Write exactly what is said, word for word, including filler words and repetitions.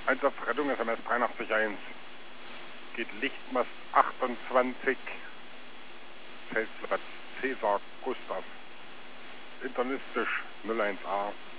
Einsatzrettung S M S dreiundachtzig eins. Geht Lichtmast achtundzwanzig, Feldplatz Cäsar Gustav. Internistisch null eins A.